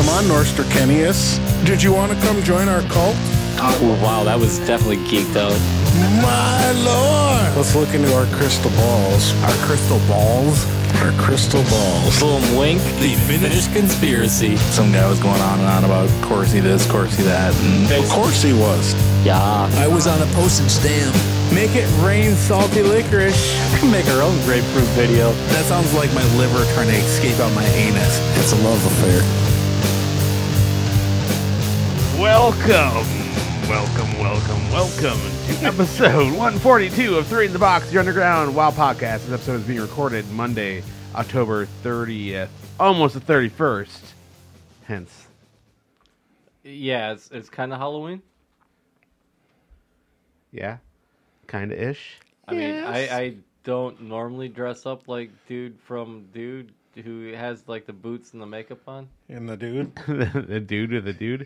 Come on, Norsterkenius. Did you want to come join our cult? Oh, wow, that was definitely geeked out. My lord! Let's look into our crystal balls. Our crystal balls? Our crystal balls. Boom, wink. The finished conspiracy. Some guy was going on and on about Corsi this, Corsi that. And Of course he was. Yeah. I was on a postage stamp. make it rain salty licorice. Make our own grapefruit video. That sounds like my liver trying to escape out my anus. It's a love affair. Welcome to episode 142 of Three in the Box, your underground WoW podcast. This episode is being recorded Monday, October 30th, almost the 31st. Hence, Yeah, it's kind of Halloween. yeah, kind of ish. I mean, I don't normally dress up like Dude from Dude, who has like the boots and the makeup on. And the dude. The dude with the dude.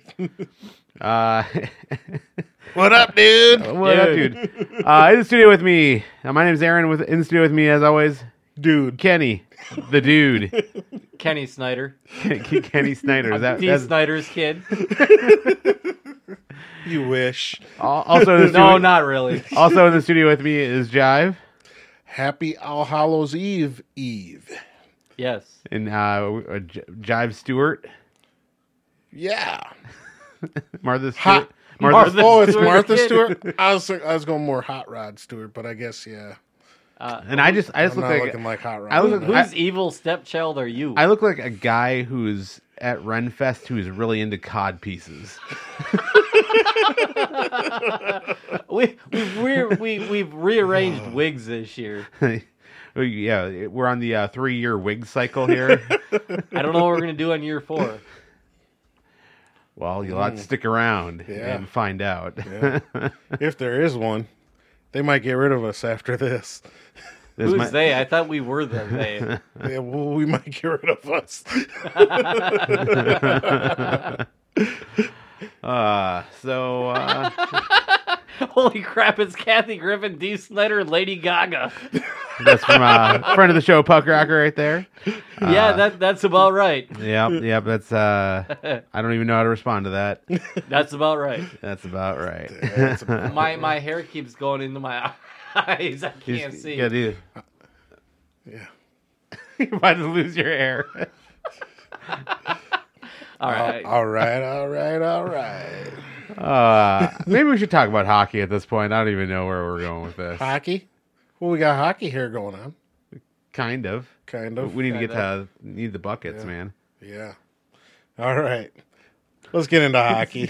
What up, dude? What up, dude? In the studio with me, my name's Aaron. In the studio with me, as always, Dude. Kenny, the dude. Kenny Snyder. Kenny Snyder. Is that D. that's- Snyder's kid. You wish. Also in the No, studio, not really. also in the studio with me is Jive Happy All Hallows Eve. Yes. and Jive Stewart, Yeah. Martha Hot. Stewart. Martha, Oh, it's Stewart Martha kid. Stewart? I was going more Hot Rod Stewart, but I guess, yeah. and I just I'm look not like looking like Hot Rod. I look- Whose evil stepchild are you? I look like a guy who's at Renfest who's really into cod pieces. We've rearranged wigs this year. Yeah, we're on the 3-year wig cycle here. I don't know what we're gonna do on year 4. Well, you'll have to stick around Yeah. and find out. Yeah. If there is one, they might get rid of us after this. This Who's might- they? I thought we were the they. Yeah, well, we might get rid of us. Holy crap! It's Kathy Griffin, D. Snyder, and Lady Gaga. That's from a friend of the show, Puck Rocker, right there. Yeah, that's about right. Yep. That's I don't even know how to respond to that. That's about right. That's about right. That's about- My hair keeps going into my eyes. I can't see. Yeah, dude. yeah. You're about to lose your hair. All right. All right. Maybe we should talk about hockey at this point. I don't even know where we're going with this. Hockey? Well, we got hockey here going on. Kind of. Kind of. We need to get Kinda. to need the buckets, man. Yeah. All right. Let's get into hockey.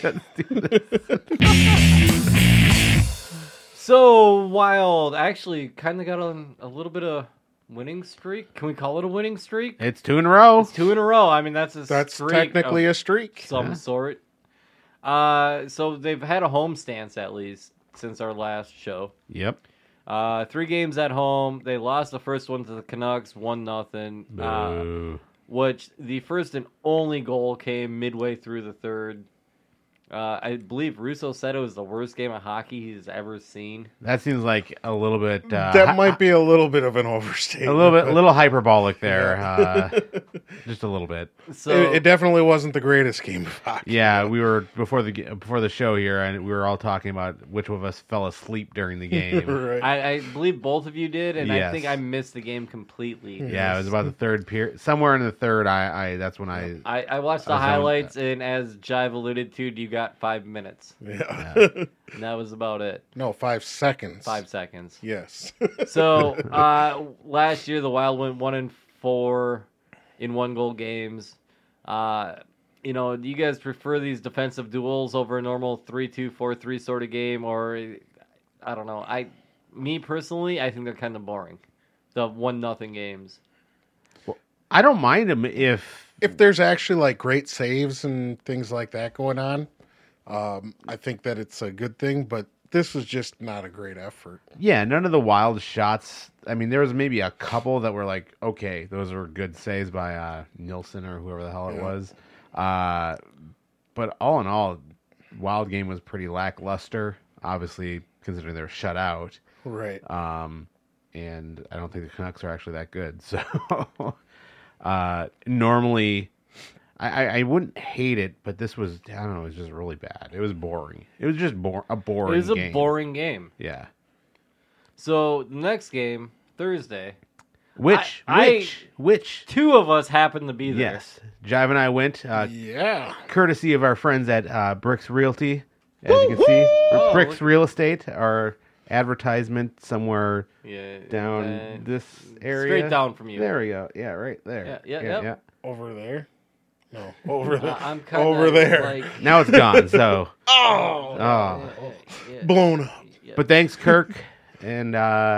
So Wild actually kind of got on a little bit of winning streak. Can we call it a winning streak? It's 2 in a row. It's 2 in a row. I mean, that's a That's streak technically of a streak. some sort. So they've had a home stance at least since our last show. Yep. 3 games at home. They lost the first one to the Canucks, 1-0. Boo. Which the first and only goal came midway through the third. I believe Russo said it was the worst game of hockey he's ever seen. That seems like a little bit. That might be a little bit of an overstatement. a little hyperbolic there. Just a little bit. So It definitely wasn't the greatest game of hockey. Yeah, we were before the show here, and we were all talking about which of us fell asleep during the game. Right. I believe both of you did, and I Yes. think I missed the game completely. Yeah, it was about the third period. Somewhere in the third, that's when I I watched the I was on- highlights, and as Jive alluded to, you got 5 minutes. Yeah. And that was about it. No, 5 seconds. 5 seconds. Yes. So last year the Wild went 1-4 in 1-goal games. Do you guys prefer these defensive duels over a normal 3-2, 4-3 sort of game, or I don't know. Me personally, I think they're kind of boring. The 1-0 games. I don't mind them if If there's actually like great saves and things like that going on, I think that it's a good thing, but this was just not a great effort. none of the Wild shots. I mean, there was maybe a couple that were like, okay, those were good saves by Nilsson or whoever the hell it Yeah. was. But all in all, Wild game was pretty lackluster. Obviously, considering they were shut out. Right. And I don't think the Canucks are actually that good. So normally, I wouldn't hate it, but this was, I don't know, it was just really bad. It was boring. It was just a boring It was a game. boring game. Yeah. So the next game, Thursday. Which? Two of us happened to be there. Yes. Jive and I went, Yeah. courtesy of our friends at Bricks Realty, as you can see. Oh, Bricks Real Estate, our advertisement somewhere Yeah, down this area. Straight down from you. There we go. Yeah, right there. Yeah. Over there? No, over there. I'm kind of over there. Like, Now it's gone, so. Oh! yeah. Blown up. But thanks, Kirk. And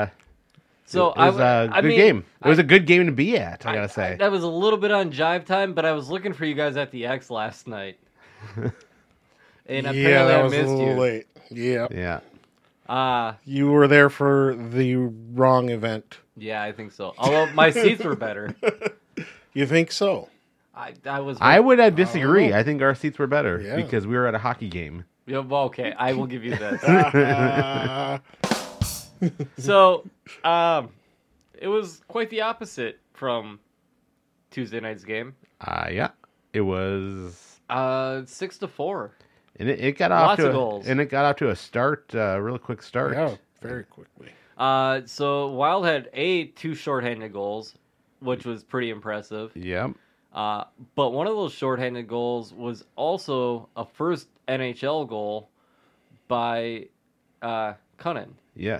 So it was a good game. It was a good game to be at, I gotta say. That was a little bit on Jive time, but I was looking for you guys at the X last night. And apparently Yeah, that I was a missed little you. late. Yeah. Yeah. You were there for the wrong event. Yeah, I think so. Although my seats were better. You think so? I was. I would disagree. I think our seats were better Yeah. because we were at a hockey game. Yeah, well, okay, I will give you this. Uh, So, it was quite the opposite from Tuesday night's game. Yeah. It was 6-4. and it got off Lots to of goals. and it got off to a start, real quick start. yeah, very quickly. So Wild had two shorthanded goals, which was pretty impressive. Yep. But one of those shorthanded goals was also a first NHL goal by Cunnin. Yeah.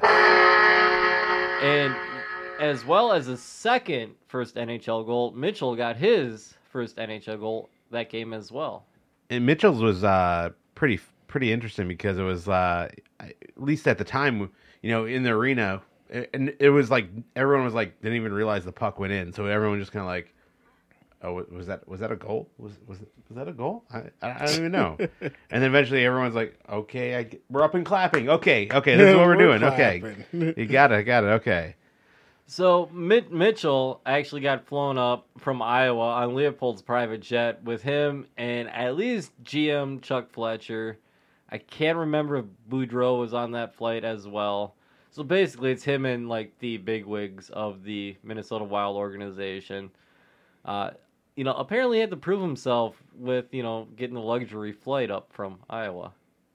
And as well as a second first NHL goal, Mitchell got his first NHL goal that game as well. And Mitchell's was pretty interesting because it was at least at the time, in the arena, and it was like everyone was like didn't even realize the puck went in, so everyone just kind of like, oh, was that a goal? Was that a goal? I don't even know. And then eventually everyone's like, okay, we're up and clapping. Okay, this is what we're doing. clapping. Okay, you got it. Okay. So Mitchell actually got flown up from Iowa on Leopold's private jet with him and at least GM Chuck Fletcher. I can't remember if Boudreaux was on that flight as well. So basically, it's him and like the bigwigs of the Minnesota Wild organization. Apparently he had to prove himself with getting the luxury flight up from Iowa.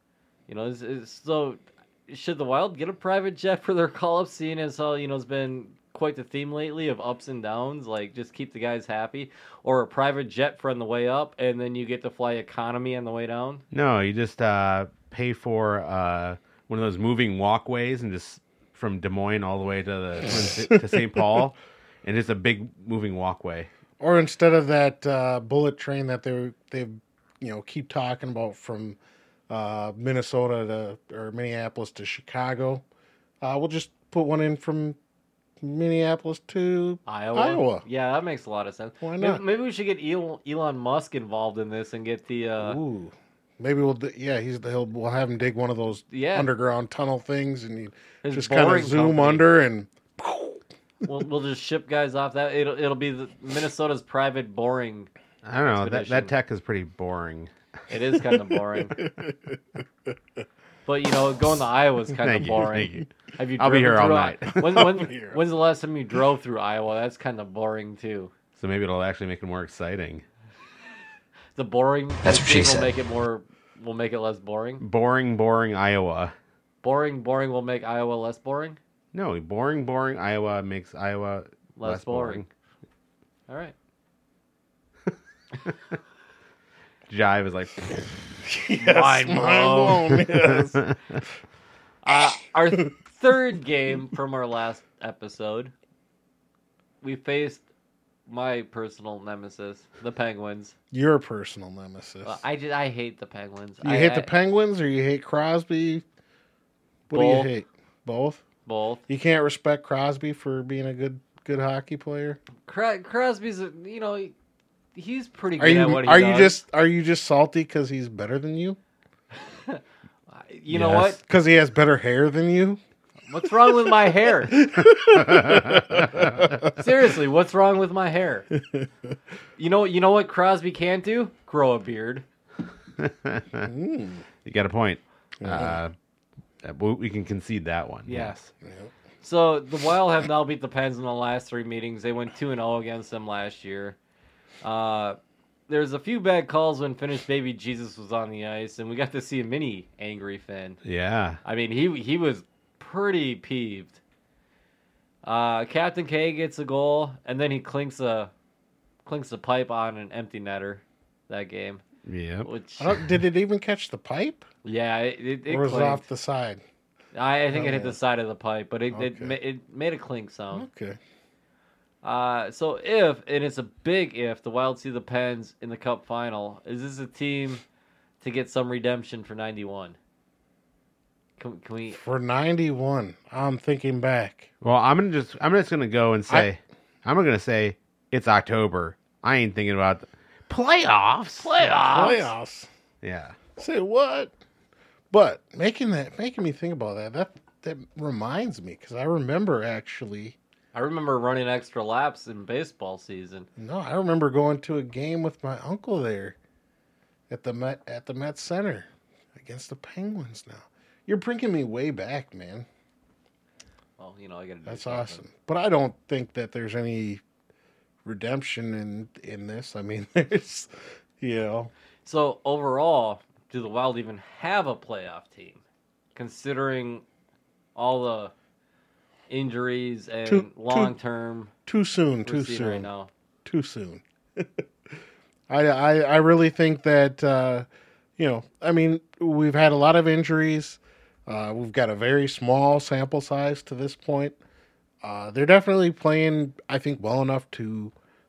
So should the Wild get a private jet for their call-up, seeing as how it's been quite the theme lately of ups and downs, like just keep the guys happy, or a private jet for on the way up and then you get to fly economy on the way down? No, you just pay for one of those moving walkways and just from Des Moines all the way to St. Paul, and it's a big moving walkway. Or instead of that bullet train that they keep talking about from Minnesota or Minneapolis to Chicago, we'll just put one in from Minneapolis to Iowa. Yeah, that makes a lot of sense. Why not? Maybe we should get Elon Musk involved in this and get the. Ooh, maybe we'll we'll have him dig one of those underground tunnel things, and you His just kind of boring zoom company. under and. We'll just ship guys off that. It'll be Minnesota's private boring. I don't know. expedition. That tech is pretty boring. It is kind of boring. But going to Iowa is kind of boring. Thank you. Have you? I'll be driven here all through night. When's the last time you drove through Iowa? That's kind of boring too. So maybe it'll actually make it more exciting. The boring. That's what she will said. Make it more. Will make it less boring. Boring Iowa. Boring will make Iowa less boring. No, boring Iowa makes Iowa less boring. All right. Jive is like, Yes, mind blown. Yes. Our third game from our last episode, we faced my personal nemesis, the Penguins. Your personal nemesis. I hate the Penguins. You hate the Penguins or you hate Crosby? What Both. do you hate? Both? Both. You can't respect Crosby for being a good hockey player? Crosby's, he's pretty good at what he are does. you just salty because he's better than you? You know what? Because he has better hair than you? What's wrong with my hair? Seriously, what's wrong with my hair? You know what Crosby can't do? Grow a beard. you got a point. We can concede that one. Yeah. Yes. So the Wild have now beat the Pens in the last three meetings. They went 2-0 against them last year. there's a few bad calls when Finnish Baby Jesus was on the ice, and we got to see a mini angry Finn. Yeah. I mean, he was pretty peeved. Captain K gets a goal, and then he clinks a pipe on an empty netter that game. Yeah. Which Did it even catch the pipe? yeah, it Or was it clinked. off the side? I think it hit Oh. the side of the pipe, but it Okay. made a clink sound. Okay. So if, and it's a big if, the Wild see the Pens in the Cup final, is this a team to get some redemption for 91? Can we? For 91, I'm thinking back. Well, I'm just gonna go and say, I'm gonna say it's October. I ain't thinking about playoffs. Playoffs. Yeah. Say what? But making me think about that reminds me, because I remember actually. I remember running extra laps in baseball season. No, I remember going to a game with my uncle there at the Met Center against the Penguins. Now you're bringing me way back, man. Well, I got to do That's something. awesome. But I don't think that there's any redemption in this. I mean, there's, So overall, do the Wild even have a playoff team, considering all the injuries and long term too soon. we're seeing right now? Too soon. I really think that I mean, we've had a lot of injuries. We've got a very small sample size to this point. They're definitely playing, I think, well enough to,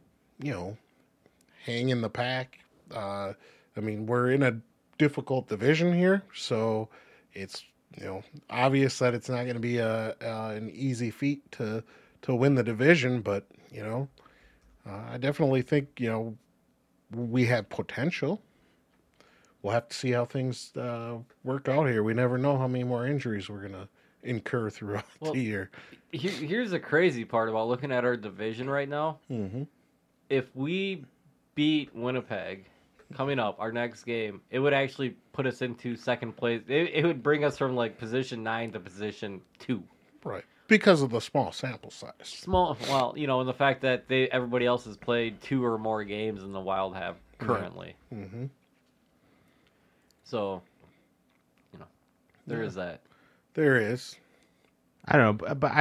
hang in the pack. I mean, we're in a difficult division here, so it's obvious that it's not going to be an easy feat to win the division. But I definitely think we have potential. We'll have to see how things work out here. We never know how many more injuries we're going to incur throughout the year. Here's the crazy part about looking at our division right now. Mm-hmm. If we beat Winnipeg coming up, our next game, it would actually put us into second place. It would bring us from like position 9 to position 2. Right. Because of the small sample size. Small, well, and the fact that everybody else has played 2 or more games than the Wild have currently. Mm-hmm. So, there is that. There is. I don't know, but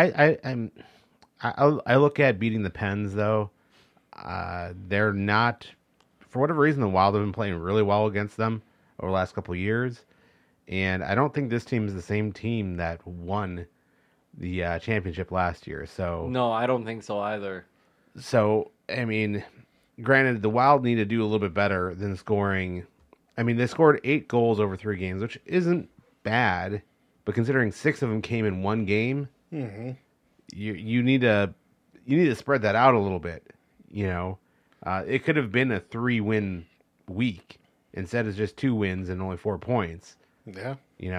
I look at beating the Pens though. They're not, for whatever reason, the Wild have been playing really well against them over the last couple of years, and I don't think this team is the same team that won the championship last year. So No, I don't think so either. So I mean, granted, the Wild need to do a little bit better than scoring. I mean, they scored 8 goals over 3 games, which isn't bad, but considering 6 of them came in one game, Mm-hmm. you need to spread that out a little bit. It could have been a 3-win week instead of just 2 wins and only 4 points. Yeah.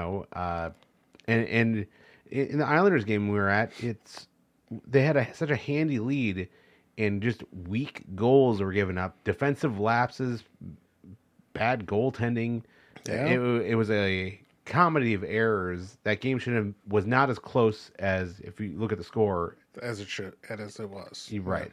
And in the Islanders game we were at, they had such a handy lead, and just weak goals were given up, defensive lapses, bad goaltending. Yeah. It was a comedy of errors. That game was not as close as if you look at the score. As it should, and as it was. You're right.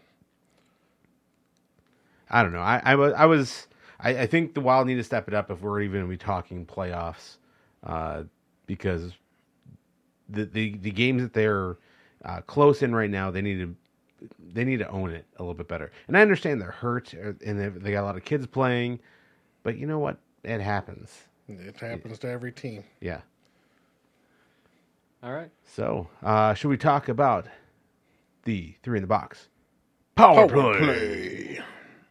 I don't know. I think the Wild need to step it up if we're even going to be talking playoffs, because the games that they're close in right now, they need to own it a little bit better. And I understand they're hurt and they got a lot of kids playing, but you know what? It happens. It happens to every team. Yeah. All right. So, should we talk about the 3 in the box? Power play.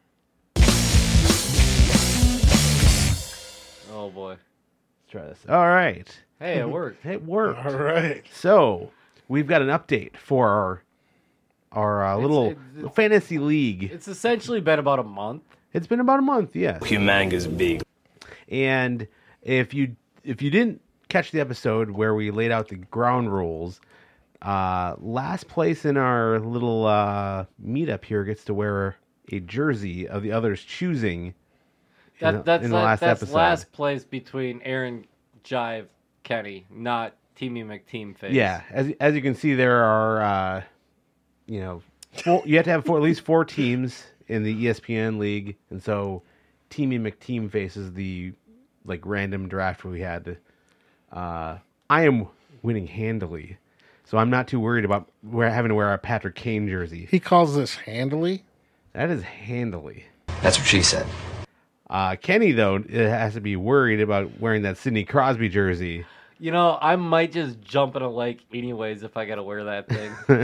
Oh boy. Let's try this. All right. Hey, it worked. It worked. All right. So, we've got an update for our little it's- fantasy league. It's essentially been about a month. It's been about a month, yes. Humongous big. And if you didn't catch the episode where we laid out the ground rules, last place in our little meetup here gets to wear a jersey of the other's choosing. That's last episode. last place between Aaron, Jive, Kenny, not Teamy McTeam face. Yeah, as you can see, there are you have to have at least 4 teams in the ESPN league, and so Teamy McTeam faces the like random draft we had, I am winning handily. So I'm not too worried about having to wear a Patrick Kane jersey. He calls this handily. That is handily. That's what she said. Kenny, though, has to be worried about wearing that Sidney Crosby jersey. You know, I might just jump in a lake anyways if I got to wear that thing.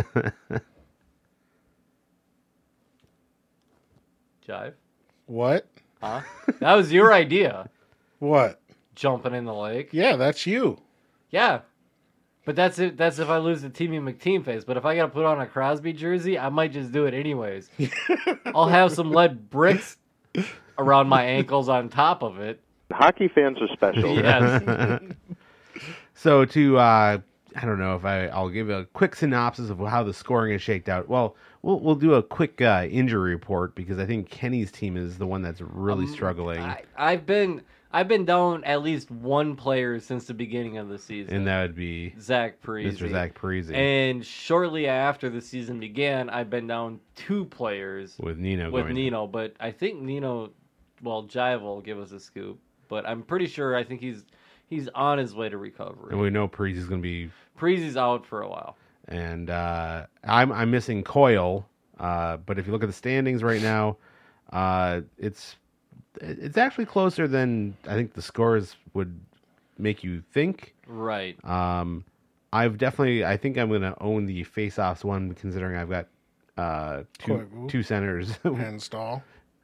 Jive? What? Huh? That was your idea. What? Jumping in the lake. Yeah, that's you. Yeah. But that's it. That's if I lose the Teamy McTeam face. But if I got to put on a Crosby jersey, I might just do it anyways. I'll have some lead bricks around my ankles on top of it. Hockey fans are special. Yes. So I don't know if I'll give a quick synopsis of how the scoring is shaked out. Well, we'll do a quick injury report because I think Kenny's team is the one that's really struggling. I've been down at least one player since the beginning of the season. And that would be Zach Parise. Mr. Zach Parise. And shortly after the season began, I've been down 2 players. With Nino. But I think Nino, Jive will give us a scoop. But I'm pretty sure, I think he's on his way to recovery. And we know Parise is going to be... Parise's out for a while. And I'm missing Coyle. But if you look at the standings right now, it's actually closer than I think the scores would make you think. Right. I think I'm going to own the face-offs one, considering I've got two centers. And Stahl.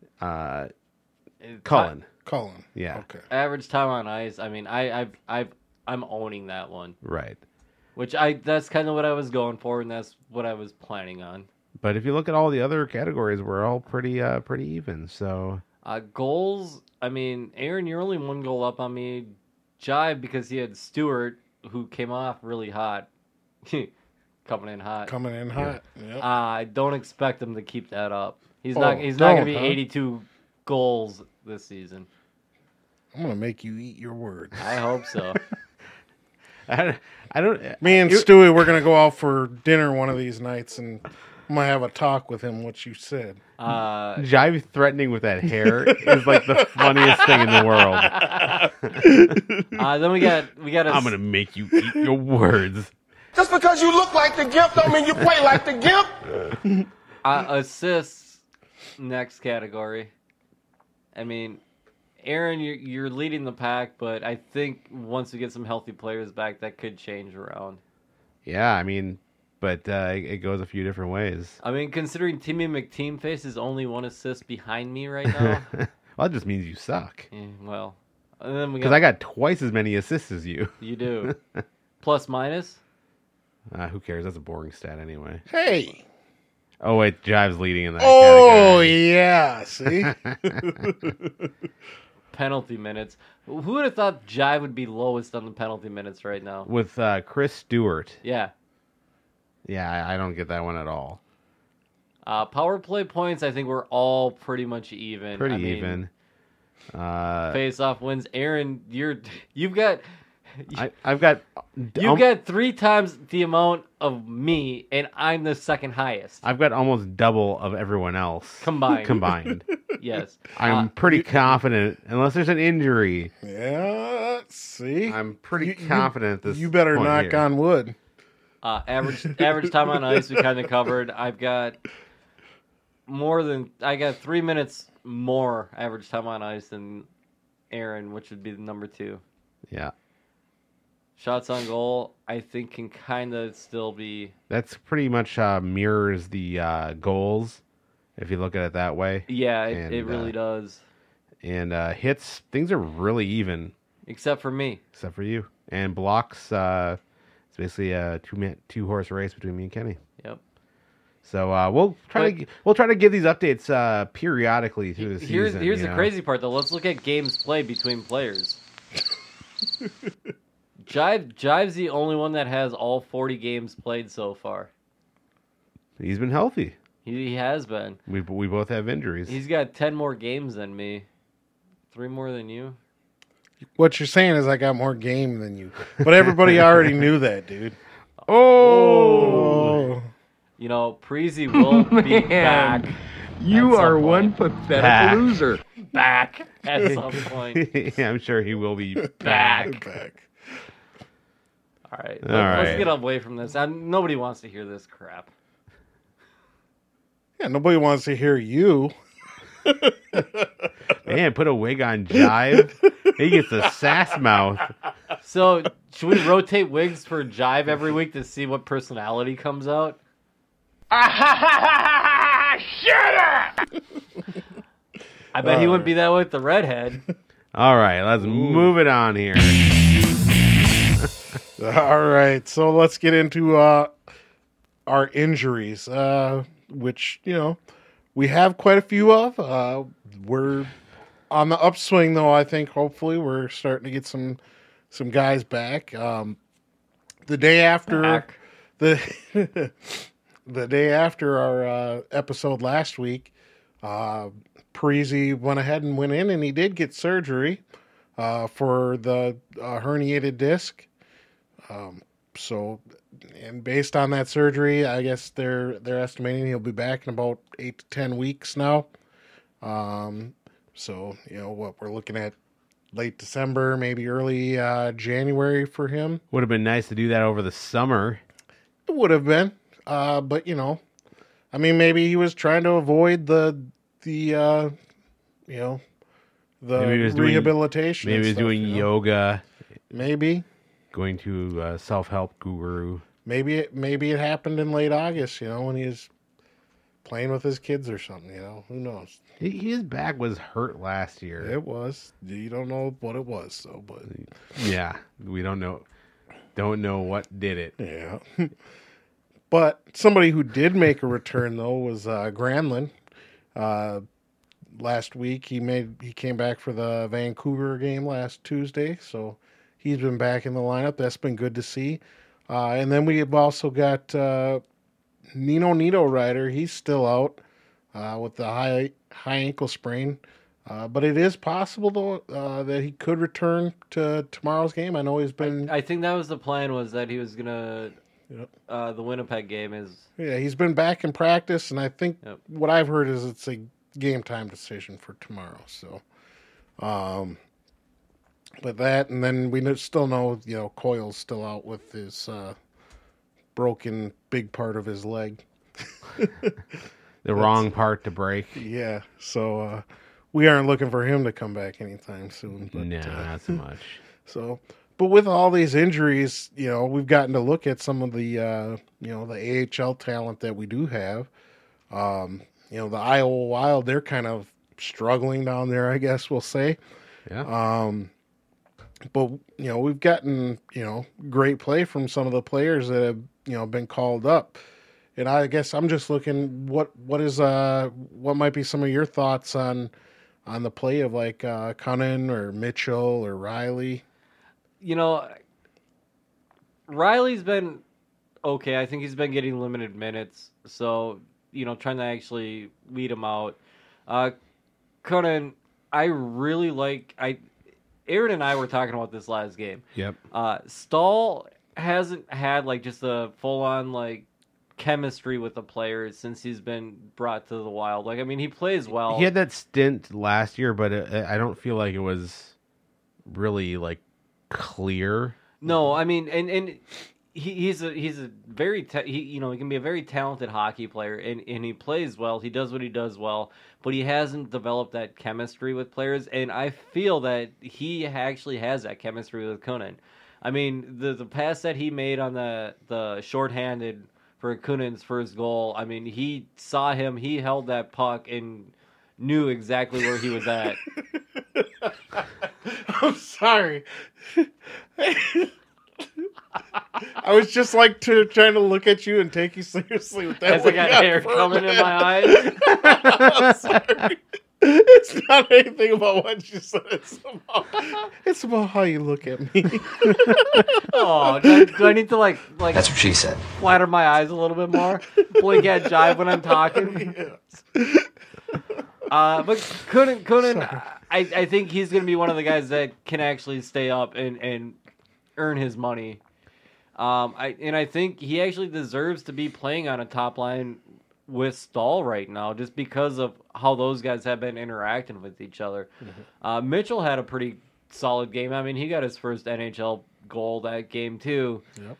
Cullen. Yeah. Okay. Average time on ice. I mean, I'm owning that one. Right. Which that's kind of what I was going for, and that's what I was planning on. But if you look at all the other categories, we're all pretty even. So goals. I mean, Aaron, you're only 1 goal up on me. Jive, because he had Stewart, who came off really hot. Coming in hot. Yep. I don't expect him to keep that up. He's Oh, not going to be huh? 82 goals this season. I'm gonna make you eat your words. I hope so. I don't. Me and Stewie, we're gonna go out for dinner one of these nights, and I'm gonna have a talk with him. What you said. Jive threatening with that hair is like the funniest thing in the world. Then we got. I'm gonna make you eat your words. Just because you look like the Gimp don't mean you play like the Gimp. Assists, next category. I mean, Aaron, you're leading the pack, but I think once we get some healthy players back, that could change around. Yeah, I mean, but it goes a few different ways. I mean, considering Timmy McTeam face is only 1 assist behind me right now. Well, that just means you suck. Well, and then because I got twice as many assists as you. You do. Plus minus? Who cares? That's a boring stat anyway. Hey. Oh wait, Jive's leading in that. Oh category. yeah, see. Penalty minutes. Who would have thought Jive would be lowest on the penalty minutes right now? With Chris Stewart. Yeah. Yeah, I don't get that one at all. Power play points, I think we're all pretty much even. Even. Face-off wins. Aaron, you've got 3 times the amount of me, and I'm the second highest. I've got almost double of everyone else combined. Yes. I'm pretty confident, unless there's an injury. Yeah, see? I'm pretty confident this You better point knock here. on wood. Average time on ice we kind of covered. I've got 3 minutes more average time on ice than Aaron, which would be the number 2. Yeah. Shots on goal, I think, can kind of still be... That's pretty much mirrors the goals, if you look at it that way. Yeah, it really does. And hits, things are really even. Except for me. Except for you. And blocks, it's basically a two-horse race between me and Kenny. Yep. So we'll try to give these updates periodically through the season. Here's the crazy part, though. Let's look at games played between players. Jive's the only one that has all 40 games played so far. He's been healthy. He has been. We both have injuries. He's got 10 more games than me. 3 more than you. What you're saying is I got more game than you. But everybody already knew that, dude. Oh. You know, Parise will be back. You are one Back. loser. back at some point. Yeah, I'm sure he will be back. Back. All right. All Let's right. get away from this. Nobody wants to hear this crap. Yeah, nobody wants to hear you. Man, put a wig on Jive. He gets a sass mouth. So, should we rotate wigs for Jive every week to see what personality comes out? Shut up! I bet he wouldn't be that way with the redhead. All right, let's move it on here. All right, so let's get into our injuries, which, we have quite a few of. We're on the upswing, though, I think. Hopefully, we're starting to get some guys back. The day after the day after our episode last week, Parisi went ahead and went in, and he did get surgery for the herniated disc. And based on that surgery, I guess they're estimating he'll be back in about 8 to 10 weeks now. What we're looking at late December, maybe early January for him. Would have been nice to do that over the summer. It would have been, but maybe he was trying to avoid the Maybe he was rehabilitation. Maybe he was and stuff, doing yoga, Maybe. going to self-help guru. Maybe it happened in late August, when he was playing with his kids or something, Who knows? His back was hurt last year. It was. You don't know what it was, so, but Yeah, we don't know. Don't know what did it. yeah. But somebody who did make a return though was Granlund. Last week he came back for the Vancouver game last Tuesday, so he's been back in the lineup. That's been good to see. And then we have also got Nino Niederreiter. He's still out with the high ankle sprain. But it is possible, though, that he could return to tomorrow's game. I know he's been... I think that was the plan, was that he was going to... Yep. The Winnipeg game is... Yeah, he's been back in practice, and I think Yep. what I've heard is it's a game time decision for tomorrow. So, but that, and then we still know, Coyle's still out with his broken big part of his leg. The wrong part to break. Yeah, so we aren't looking for him to come back anytime soon. But, No, not so much. So, but with all these injuries, we've gotten to look at some of the, the AHL talent that we do have. The Iowa Wild, they're kind of struggling down there, I guess we'll say. Yeah. But, we've gotten, great play from some of the players that have, been called up. And I guess I'm just looking, what might be some of your thoughts on the play of like Cunnin or Mitchell or Riley? Riley's been okay. I think he's been getting limited minutes. So, trying to actually weed him out. Cunnin, I really like... Aaron and I were talking about this last game. Yep. Stahl hasn't had like just a full-on like chemistry with the players since he's been brought to the Wild. Like, I mean, he plays well. He had that stint last year, but I don't feel like it was really like clear. No, I mean, and he's a very he can be a very talented hockey player, and he plays well. He does what he does well, but he hasn't developed that chemistry with players, and I feel that he actually has that chemistry with Kunin. I mean, the pass that he made on the shorthanded for Kunin's first goal, I mean, he saw him, he held that puck and knew exactly where he was at. I'm sorry. I was just like trying to look at you and take you seriously with that. As I got hair coming in my eyes. I'm sorry. It's not anything about what you said. It's about how you look at me. Oh, do I need to like? That's what she said. Flatter my eyes a little bit more. Blink at Jive when I'm talking. Yes. But Kunin, I think he's going to be one of the guys that can actually stay up and earn his money. I think he actually deserves to be playing on a top line with Stahl right now, just because of how those guys have been interacting with each other. Mitchell had a pretty solid game. I mean, he got his first NHL goal that game too. Yep.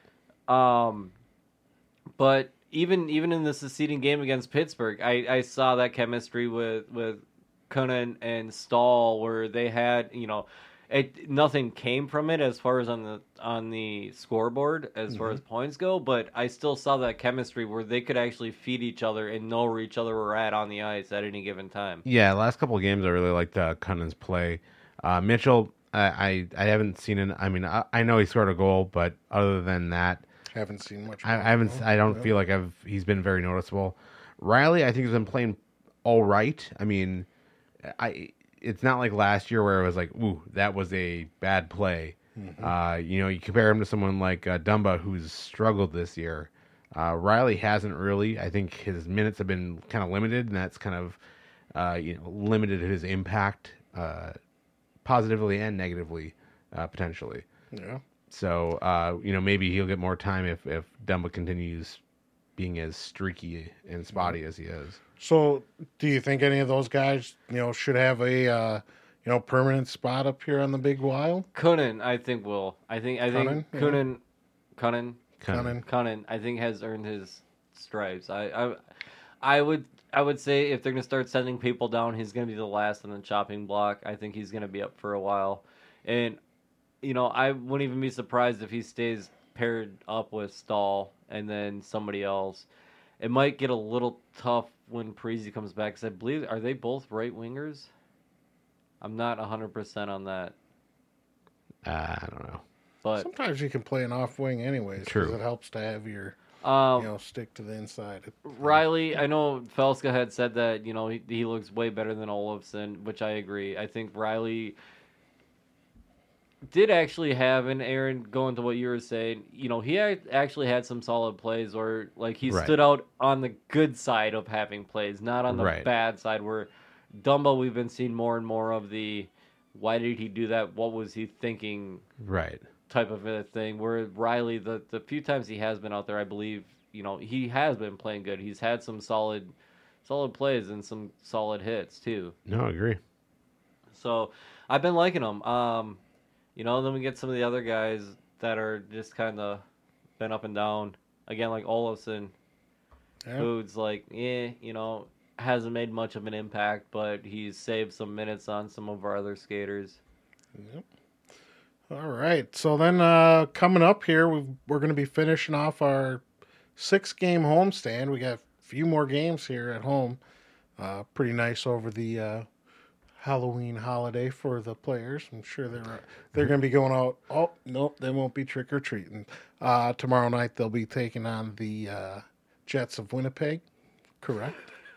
But even in the succeeding game against Pittsburgh, I saw that chemistry with Kunin and Stahl where they had, nothing came from it as far as on the scoreboard as far as points go, but I still saw that chemistry where they could actually feed each other and know where each other were at on the ice at any given time. Yeah, last couple of games I really liked Cunning's play. Mitchell, I haven't seen it. I mean, I know he scored a goal, but other than that, Haven't seen much. I don't feel like he's been very noticeable. Riley, I think, has been playing all right. I mean, it's not like last year where it was like, ooh, that was a bad play. You compare him to someone like Dumba, who's struggled this year. Riley hasn't really. I think his minutes have been kind of limited, and that's kind of limited his impact positively and negatively, potentially. Yeah. So, maybe he'll get more time if Dumba continues being as streaky and spotty as he is. So, do you think any of those guys, should have a, permanent spot up here on the Big Wild? Kunin, I think will. I think Kunin, Kunin, I think has earned his stripes. I would say if they're gonna start sending people down, he's gonna be the last on the chopping block. I think he's gonna be up for a while, and I wouldn't even be surprised if he stays paired up with Stahl and then somebody else. It might get a little tough when Parise comes back, because I believe, are they both right wingers? I'm not 100% on that. I don't know. But sometimes you can play an off wing anyways. True. Because it helps to have your, stick to the inside. Riley, I know Felska had said that, he looks way better than Olofsson, which I agree. I think Riley did actually have, and Aaron, going to what you were saying, he actually had some solid plays where, like, he stood out on the good side of having plays, not on the bad side, where Dumbo, we've been seeing more and more of the, why did he do that? What was he thinking? Right. Type of a thing. Where Riley, the few times he has been out there, I believe, he has been playing good. He's had some solid plays and some solid hits too. No, I agree. So I've been liking him. Then we get some of the other guys that are just kind of been up and down. Again, like Olofsson, who's like, hasn't made much of an impact, but he's saved some minutes on some of our other skaters. Yep. All right. So then coming up here, we're going to be finishing off our 6-game homestand. We got a few more games here at home. Pretty nice over the Halloween holiday for the players. I'm sure they're going to be going out. Oh, nope, they won't be trick-or-treating. Tomorrow night they'll be taking on the Jets of Winnipeg. Correct?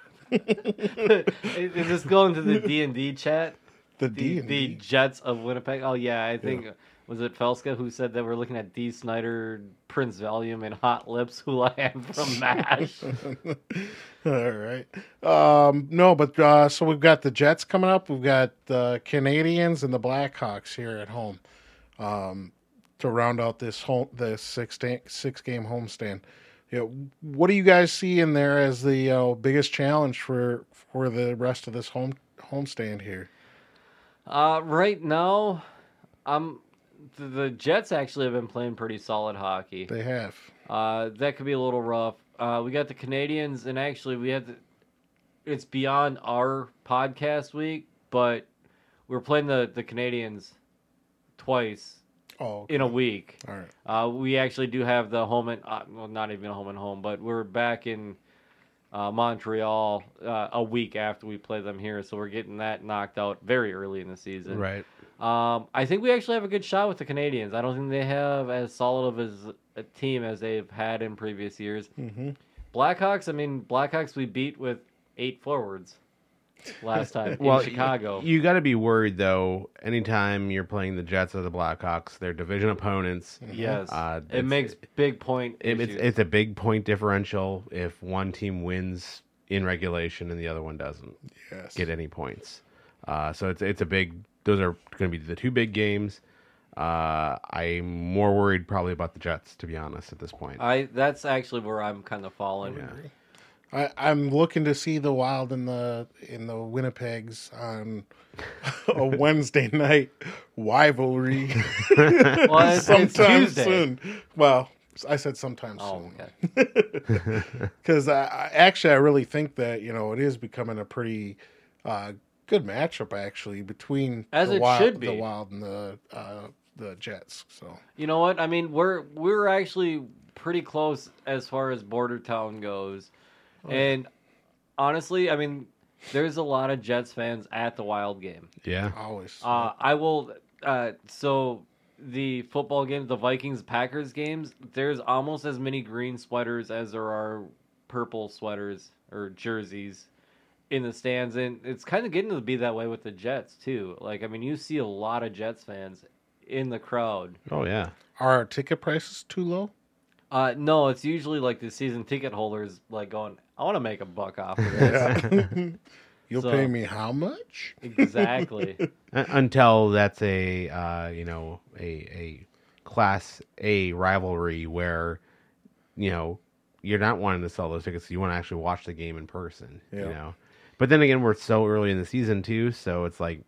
Is this going to the D&D chat? The Jets of Winnipeg? Oh, yeah, I think, was it Felska who said that we're looking at D. Snyder, Prince Valium, and Hot Lips Houlihan from MASH? All right. So we've got the Jets coming up. We've got the Canadians and the Blackhawks here at home to round out this 6-game homestand. What do you guys see in there as the biggest challenge for the rest of this homestand here? Right now, the Jets actually have been playing pretty solid hockey. They have. That could be a little rough. We got the Canadians, and actually it's beyond our podcast week, but we're playing the Canadians twice in a week. All right. We actually do have the home and not even a home and home, but we're back in Montreal a week after we play them here, so we're getting that knocked out very early in the season. Right. I think we actually have a good shot with the Canadians. I don't think they have as solid of a team as they've had in previous years. Mm-hmm. Blackhawks we beat with 8 forwards last time in Chicago. You got to be worried, though, anytime you're playing the Jets or the Blackhawks. They're division opponents. Yes. It makes big point issues. It's a big point differential if one team wins in regulation and the other one doesn't get any points. So it's a big... Those are going to be the 2 big games. I'm more worried probably about the Jets, to be honest, at this point. That's actually where I'm kind of falling. I'm looking to see the Wild in the Winnipegs on a Wednesday night rivalry. Well, it's sometime Tuesday. soon. Well, I said sometime Oh, soon. okay. Because I really think that it is becoming a pretty good matchup actually between As the it Wild, should be. the Wild and the Jets. So You know what? I mean, we're actually pretty close as far as border town goes, and honestly, I mean, there's a lot of Jets fans at the Wild game. Yeah. always. I will. So the football games, the Vikings Packers games, there's almost as many green sweaters as there are purple sweaters or jerseys in the stands, and it's kind of getting to be that way with the Jets too. Like, I mean, you see a lot of Jets fans in the crowd. Oh yeah. Are our ticket prices too low? No, it's usually like the season ticket holders like going, I want to make a buck off of this. You'll So- pay me how much? Exactly. Until that's a a Class A rivalry where you're not wanting to sell those tickets. You want to actually watch the game in person. Yeah. But then again, we're so early in the season too, so it's like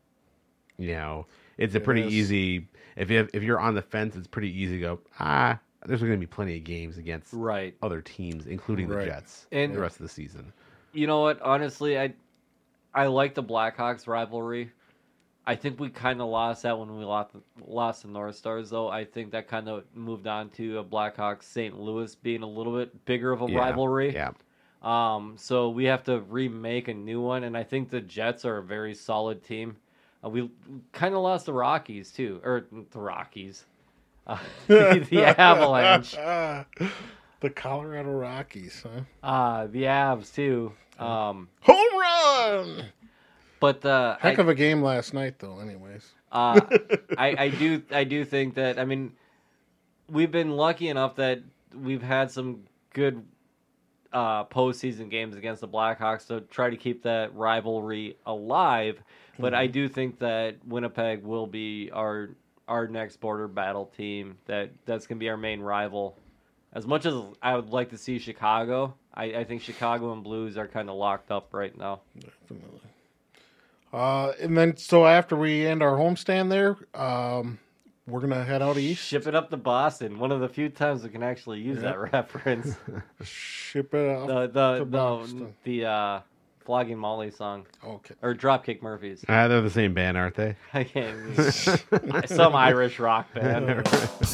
it's a pretty is. easy. If you're on the fence, it's pretty easy to go. There's going to be plenty of games against Right. other teams, including the Right. Jets, And- the rest of the season. You know what? Honestly, I like the Blackhawks rivalry. I think we kind of lost that when we lost the North Stars, though. I think that kind of moved on to a Blackhawks St. Louis being a little bit bigger of a rivalry. Yeah. So we have to remake a new one, and I think the Jets are a very solid team. We kind of lost the Rockies too, or the Rockies, the Avalanche, The Colorado Rockies, huh? the Avs too. Home run! But Heck of a game last night, though. Anyways, I do think that, I mean, we've been lucky enough that we've had some good postseason games against the Blackhawks to try to keep that rivalry alive. But I do think that Winnipeg will be our next border battle team. That's going to be our main rival. As much as I would like to see Chicago, I think Chicago and Blues are kind of locked up right now. definitely. And then so after we end our homestand there, we're gonna head out east. Ship it up to Boston. One of the few times we can actually use that reference. Ship it out. to Boston. The Flogging Molly song Okay. or Dropkick Murphys. They're the same band, aren't they? I can't. Some Irish rock band.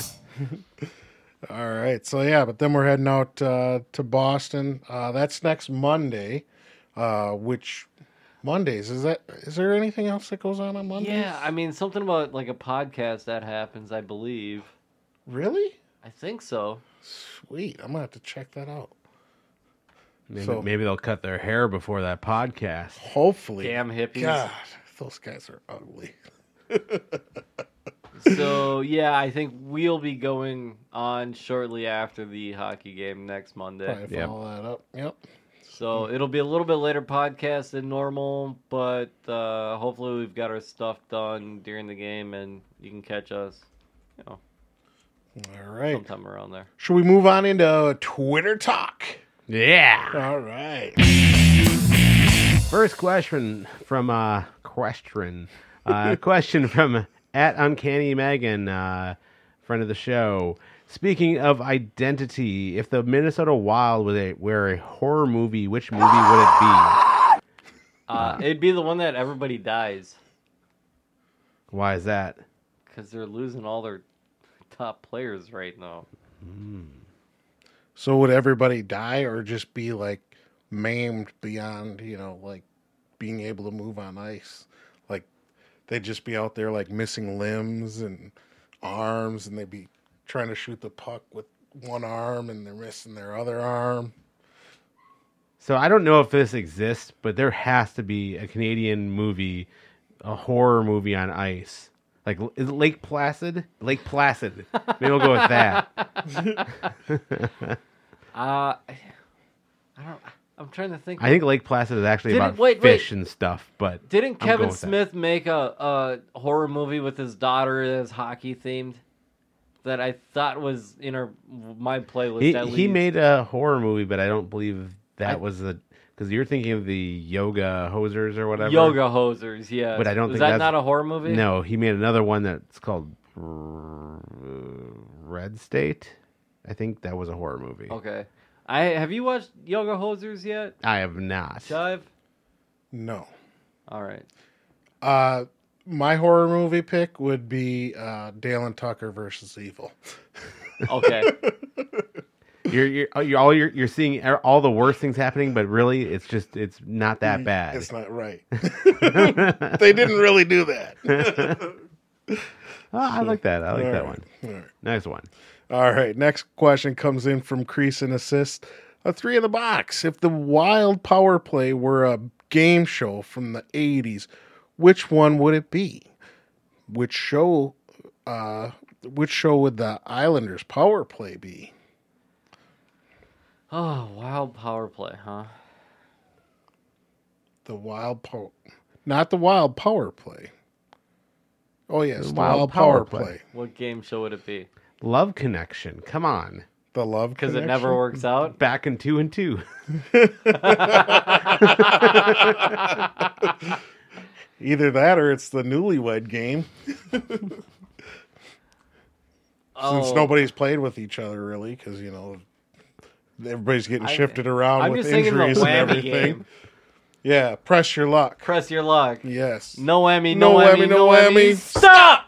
All right. So yeah, but then we're heading out to Boston. That's next Monday. Which Mondays is that? Is there anything else that goes on Mondays? Yeah, I mean something about like a podcast that happens. I believe. Really? I think so. Sweet. I'm gonna have to check that out. Maybe they'll cut their hair before that podcast. Hopefully. Damn hippies. God, those guys are ugly. So yeah, I think we'll be going on shortly after the hockey game next Monday. Probably follow that up. Yep. So it'll be a little bit later podcast than normal, but hopefully we've got our stuff done during the game and you can catch us, All right. sometime around there. Should we move on into Twitter talk? Yeah. All right. First question from question from at Uncanny Megan, friend of the show. Speaking of identity, if the Minnesota Wild were a horror movie, which movie would it be? It'd be the one that everybody dies Why is that? because they're losing all their top players right now. So would everybody die or just be like maimed beyond, like being able to move on ice? Like they'd just be out there like missing limbs and arms and they'd be trying to shoot the puck with one arm and they're missing their other arm. So I don't know if this exists, but there has to be a Canadian movie, a horror movie on ice. Like, is it Lake Placid? Lake Placid. Maybe we'll go with that. I don't. I'm trying to think. I think Lake Placid is actually Didn't- about wait. fish and stuff, but Didn't I'm going Kevin with that. Smith make a horror movie with his daughter that's hockey themed? That I thought was in my playlist. at He least. made a horror movie, but I don't believe that was the because you're thinking of the Yoga Hosers or whatever. Yoga Hosers, yeah. But I don't Was think that that's not a horror movie? No, he made another one that's called Red State. I think that was a horror movie. Okay. Have you watched Yoga Hosers yet? I have not. Jive? No. All right. My horror movie pick would be Dale and Tucker versus Evil. Okay. You're seeing all the worst things happening, but really, it's not that bad. It's not right. They didn't really do that. I like that. I like that one. All right. Nice one. All right. Next question comes in from Crease and Assist. A 3 in the box. If the Wild Power Play were a game show from the 80s, which one would it be? Which show would the Islanders Power Play be? Oh, Wild Power Play, huh? The Wild Power... Not the Wild Power Play. Oh, yes. The Wild Power Play. What game show would it be? Love Connection. Come on. The Love Because Connection? it never works out? Back in 2 and 2. Either that or it's the Newlywed Game. Since nobody's played with each other, really, because, everybody's getting shifted around I'm with just thinking the injuries and whammy everything. game. Yeah, press your luck. Press your luck. Yes. No whammy, No whammy, no whammy. Stop!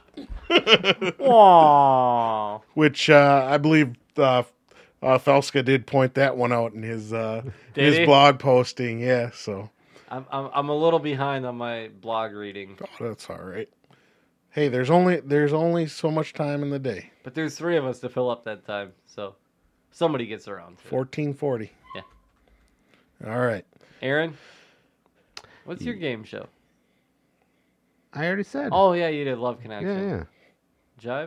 Aww. Which I believe Felska did point that one out in his he? blog posting. Yeah, so I'm a little behind on my blog reading. oh, that's all right. Hey, there's only so much time in the day. But there's 3 of us to fill up that time, so somebody gets around to it. 1440. Yeah. All right. Aaron, what's your game show? I already said. Oh, yeah, you did Love Connection. yeah. Jive?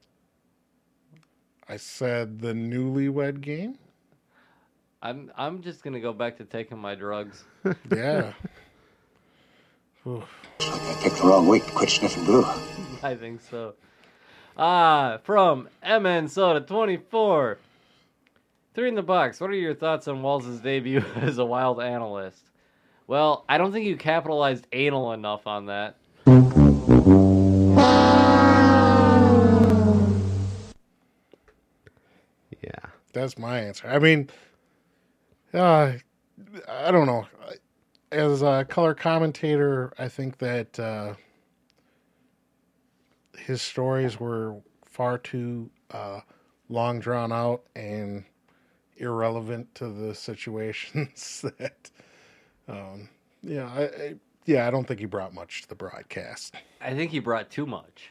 I said the Newlywed Game. I'm just going to go back to taking my drugs. Yeah. I picked the wrong week to quit sniffing glue. I think so. From MN Soda 24. 3 in the box. What are your thoughts on Walls' debut as a wild analyst? Well, I don't think you capitalized anal enough on that. Yeah. That's my answer. I mean, I don't know. As a color commentator, I think that his stories were far too long drawn out and irrelevant to the situations that, I don't think he brought much to the broadcast. I think he brought too much.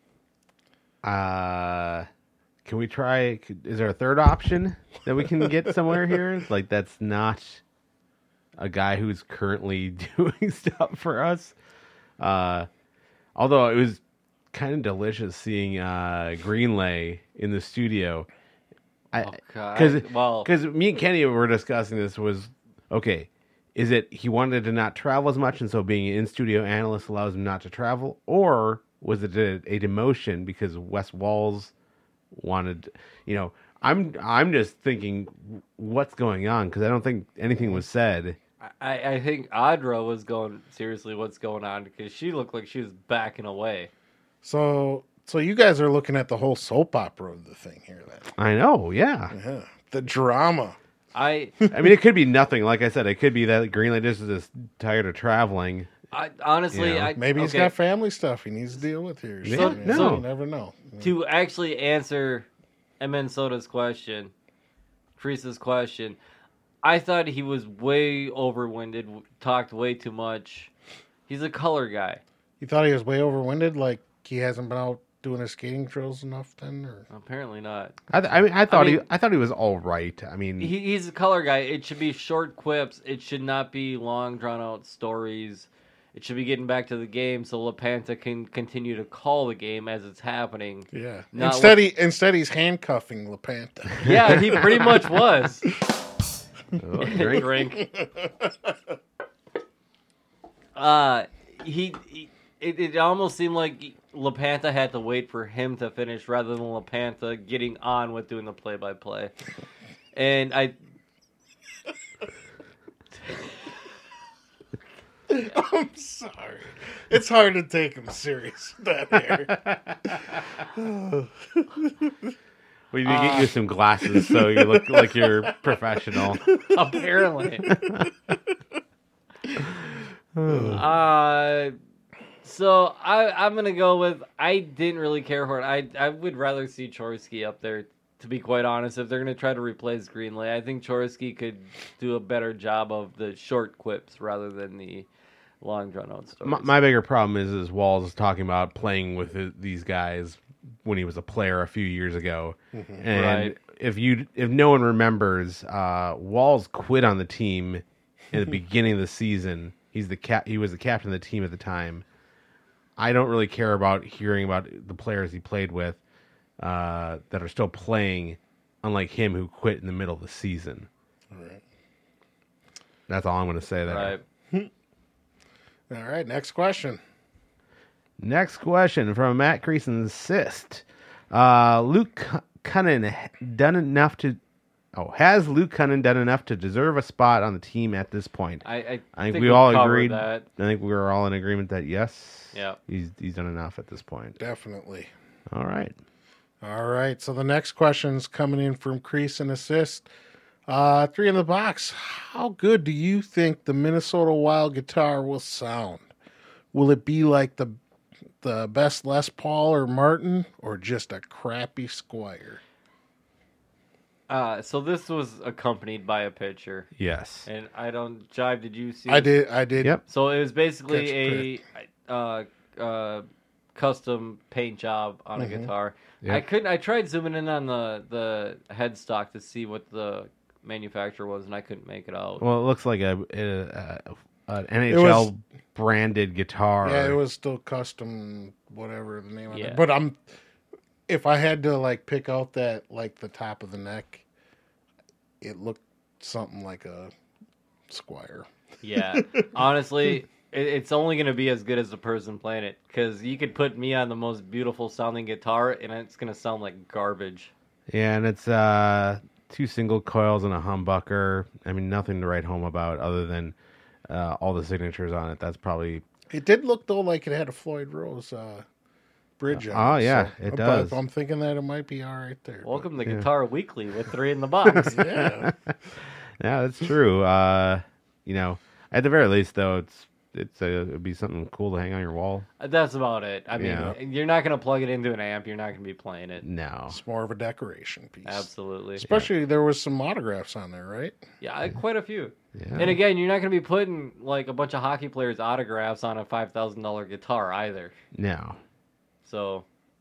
Can we try? Is there a third option that we can get somewhere here? Like that's not a guy who's currently doing stuff for us. Although it was kind of delicious seeing Greenlay in the studio. Because me and Kenny were discussing this was, okay, is it he wanted to not travel as much and so being an in-studio analyst allows him not to travel? Or was it a demotion because Wes Walls wanted, I'm just thinking what's going on because I don't think anything was said. I think Audra was going, seriously, what's going on? Because she looked like she was backing away. So you guys are looking at the whole soap opera of the thing here, then. I know, yeah. Yeah. The drama. I mean, it could be nothing. Like I said, it could be that Greenlay just is tired of traveling. Honestly, maybe he's got family stuff he needs to deal with here. Yeah, you never know. To actually answer MN Soda's question, Crease's question, I thought he was way overwinded, talked way too much. He's a color guy. You thought he was way overwinded, like he hasn't been out doing his skating drills enough then, or apparently not. I thought he was all right. I mean, he's a color guy. It should be short quips. It should not be long drawn out stories. It should be getting back to the game so LaPanta can continue to call the game as it's happening. Yeah. Not Instead he's handcuffing LaPanta. Yeah, he pretty much was. Drink. It almost seemed like LaPanta had to wait for him to finish rather than LaPanta getting on with doing the play-by-play. And I'm sorry. It's hard to take him serious down here. We need to get you some glasses so you look like you're professional. Apparently. So I'm going to go with, I didn't really care for it. I would rather see Chorsky up there, to be quite honest. If they're going to try to replace Greenlay, I think Chorsky could do a better job of the short quips rather than the long drawn-out stories. My bigger problem is Walls is talking about playing with these guys when he was a player a few years ago. Mm-hmm. And right. if no one remembers, Walls quit on the team in the beginning of the season. He was the captain of the team at the time. I don't really care about hearing about the players he played with that are still playing, unlike him who quit in the middle of the season. All right. That's all I'm going to say there. Right. All right, next question. Next question from Matt Creason's Cyst. Luke Cunnin done enough to... Oh, has Luke Cunnin done enough to deserve a spot on the team at this point? I think we all covered agreed. That. I think we were all in agreement that yes, yeah, he's done enough at this point. Definitely. All right. So the next question's coming in from Creason Assist. 3 in the box. How good do you think the Minnesota Wild guitar will sound? Will it be like the best Les Paul or Martin, or just a crappy Squire? So this was accompanied by a picture. Yes. And I don't... Jive, did you see I this? did. Yep. So it was basically a custom paint job on a guitar. Yep. I tried zooming in on the headstock to see what the manufacturer was, and I couldn't make it out. Well, it looks like an NHL branded guitar. Yeah, it was still custom, whatever the name of Yeah. it. But if I had to like pick out that like the top of the neck, it looked something like a Squire. Yeah, honestly, it's only going to be as good as the person playing it, because you could put me on the most beautiful sounding guitar, and it's going to sound like garbage. Yeah, and it's 2 single coils and a humbucker. I mean, nothing to write home about other than all the signatures on it. That's probably... It did look though like it had a Floyd Rose bridge on it. Oh yeah, it does. I'm thinking that it might be all right there. Welcome to Guitar Weekly with 3 in the box. Yeah. Yeah, that's true. You know, at the very least, though, it'd be something cool to hang on your wall. That's about it. I mean, Yeah. You're not going to plug it into an amp. You're not going to be playing it. No. It's more of a decoration piece. Absolutely. Especially there was some autographs on there, right? Yeah, quite a few. Yeah. And again, you're not going to be putting like a bunch of hockey players' autographs on a $5,000 guitar either. No. So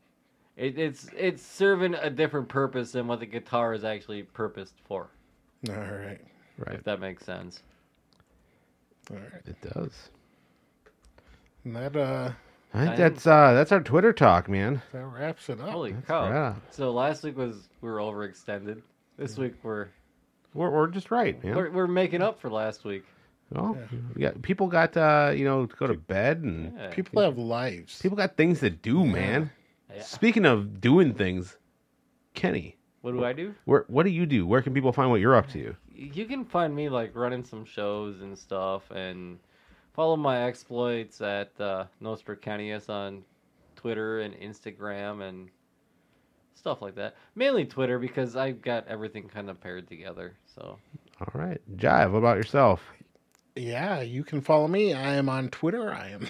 it's serving a different purpose than what the guitar is actually purposed for. All right. Right. If that makes sense. All right. It does. And that I think that's our Twitter talk, man. wraps it up. Holy cow. right. So last week we were overextended. This week we're just right, man. we're making up for last week. Well, people got to go to bed, and Yeah. People have lives. people got things to do, man. Yeah. Speaking of doing things, Kenny, What do I do? what do you do? Where can people find what you're up to? You can find me like running some shows and stuff, and follow my exploits at Nospercanius on Twitter and Instagram and stuff like that. Mainly Twitter, because I've got everything kind of paired together. So All right, Jive. What about yourself? Yeah, you can follow me. I am on Twitter. I am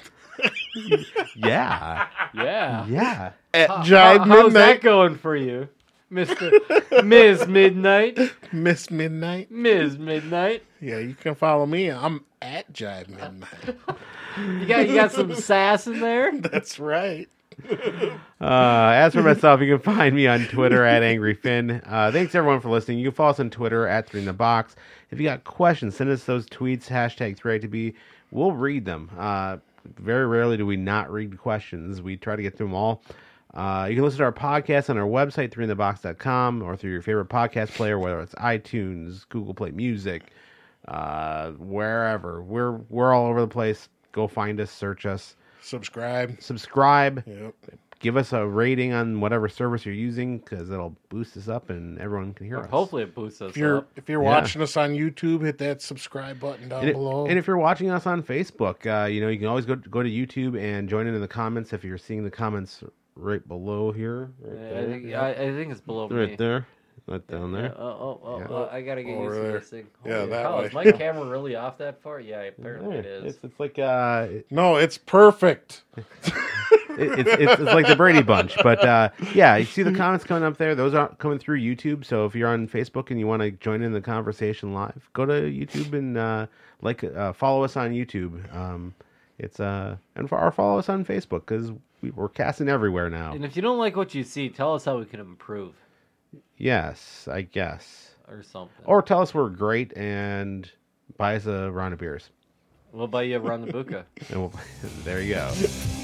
Yeah, yeah, yeah. at How's Jive that Midnight. going for you, Ms. Midnight? Miss Midnight. Ms. Midnight. Yeah, you can follow me. I'm at Jive Midnight. You got some sass in there. That's right. As for myself, you can find me on Twitter at AngryFinn. Thanks everyone for listening. You can follow us on Twitter at 3inthebox. If you got questions, send us those tweets, #3ITB. We'll read them. Very rarely do we not read questions. We try to get through them all. You can listen to our podcast on our website, 3inthebox.com, or through your favorite podcast player, whether it's iTunes, Google Play Music, wherever. We're all over the place. Go find us, search us. Subscribe. Subscribe. Yep. give us a rating on whatever service you're using because it'll boost us up and everyone can hear us. Hopefully it boosts us up. If you're watching us on YouTube, hit that subscribe button down below. And if you're watching us on Facebook, you can always go to YouTube and join in the comments if you're seeing the comments right below here. I think it's below me. Right there. Right down there. I gotta get used to this thing. Yeah, that way. Is my camera really off that far? Yeah, apparently it is. It's like no, it's perfect. it's like the Brady Bunch, but you see the comments coming up there. Those are coming through YouTube. So if you're on Facebook and you want to join in the conversation live, go to YouTube and follow us on YouTube. And follow us on Facebook because we're casting everywhere now. And if you don't like what you see, tell us how we can improve. Yes, I guess. Or something. Or tell us we're great and buy us a round of beers. We'll buy you a round of Buka. There you go.